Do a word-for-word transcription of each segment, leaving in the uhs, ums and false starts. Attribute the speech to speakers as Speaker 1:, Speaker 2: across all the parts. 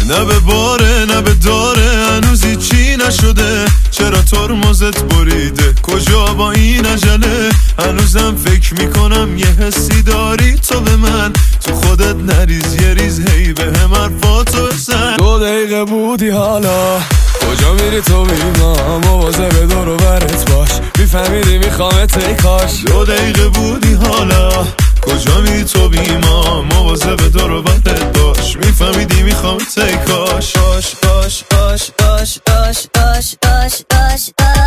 Speaker 1: نه به باره نه به داره، هنوزی چی نشده. چرا ترمزت بریده؟ کجا با این عجله؟ هنوزم فکر میکنم یه حسی داری تو به من، تو خودت نریز یه ریز هی به هم حرفاتو بزن. دو دقیقه بودی حالا کجا میری تو بیما؟ مواظب دور و برت باش، میفهمیدی میخوامت ای کاش. دو دقیقه بودی حالا کجا میری تو بیما؟ مواظب دور و برت باش، میفهمیدی میخوامت ای کاش.
Speaker 2: باش باش باش باش باش باش باش باش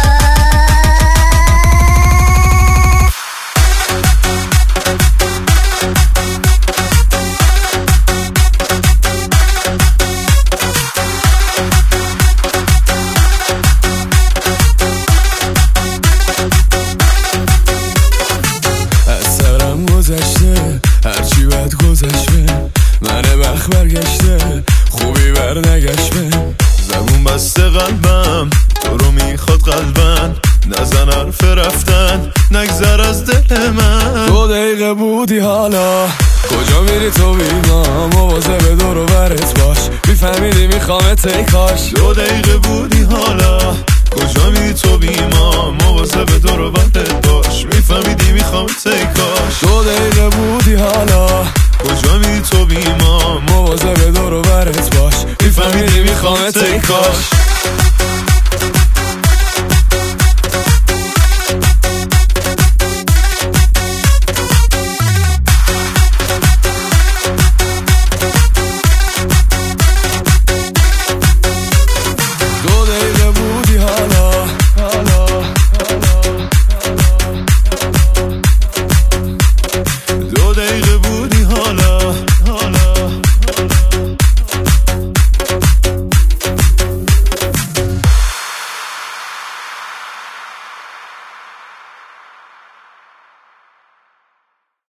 Speaker 1: گذشته هرچی بد گذشته، منه بخت برگشته خوبی بر نگشته. زبون بسته قلبم تو رو میخواد قلبن، نزن حرف رفتن نگذر از دل من. دو دقیقه بودی حالا کجا میری تو بیما؟ مواظب دور و برت باش، میفهمیدی میخوامت ای کاش. دو دقیقه بودی حالا کجا میری تو بیما؟ مواظب دور و برت باش، میفهمیدی میخوامت ای کاش. دو دقیقه بودی حالا کجا میری تو بیما؟ مواظب دور و برت باش، میفهمیدی میخوامت ای کاش.